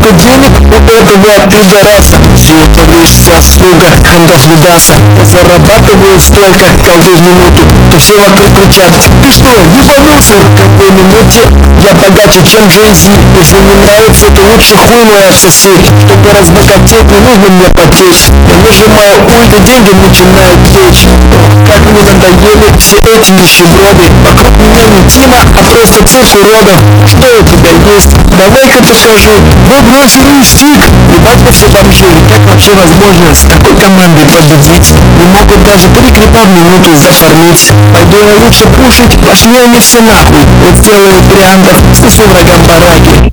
Сколько денег у этого пидораса? Все это лишь заслуга хандов Видаса. Зарабатываю столько каждую минуту, то все вокруг кричат: ты что, ебанулся? В какой минуте я богаче, чем Джей-Зи? Если не нравится, то лучше хуй мой отсоси. Чтобы разбогатеть, не нужно мне потечь. Я нажимаю ульт, и деньги начинают течь. Как мне надоели все эти нищеброды. Вокруг меня не Дима, а просто цех уродов. Что у тебя есть? Давай-ка покажи. Вот лазерный стик. Ебать вы все бомжи. Как вообще возможно с такой командой победить? Не могут даже 3 крипа в минуту зафармить. Пойду я лучше пушить, пошли они все нахуй. Вот сделаю вариантов, снесу врагам бараки.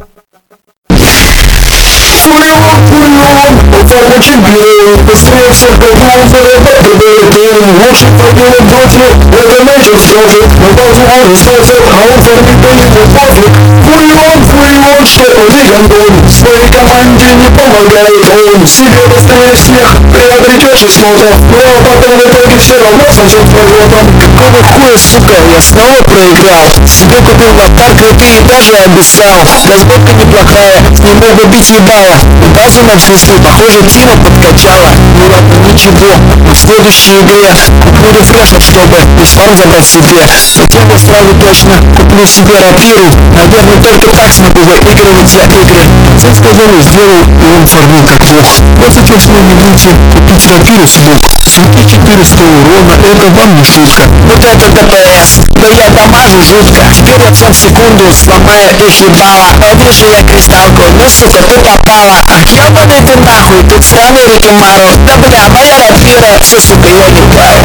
Это чемпион, быстрее всех бегал, заработал бюллетень. Лучше побил в доте, это начал сложить. На базу он остался, а он фармит, да ему пофиг. Фурион, что он и гандон. Своей команде не помогает он. Себе быстрее всех приобретешь и смотрят. Ну а потом в итоге все равно сойдет пролетом. Какого хуя, сука, я снова проиграл. Себе купил аватар крипы и даже обещал. Разборка неплохая, с ним могу бить ебало. Базу на всю свою, похоже, Тима подкачала. Ну ладно, ничего, в следующей игре куплю рефрешер, чтобы весь фарм забрать себе. Хотя бы сразу точно куплю себе рапиру. Наверное, только так смогу выигрывать я игры. Все сказали, сделай, и он фармил как лох. В 28 минуте купить рапиру смог. 7400 урона, это вам не шутка. Вот это ДПС, да я дамажу жутко. Вперед в секунду, сломаю их ебало. Повыше я кристалку, но сука, ты попала. Ёбаный ты нахуй, тут странный Рикимару. Да бля, моя рапира, все, сука, я ебаю.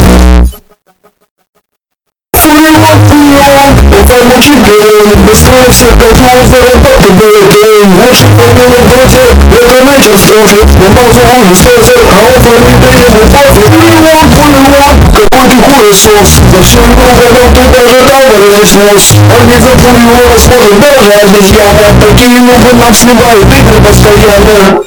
Это мой чемпион, быстрее всех готов, заработал бюллетень. Лучше побил в доте, это начал сложить. На базу он остался, а он фармит, да ему пофиг. Какой ты хуесос. За всю игру годов ты даже товарищ снес. Он не за Фуриона сможет даже обезьяна. Такие нубы нам сливают игры постоянно.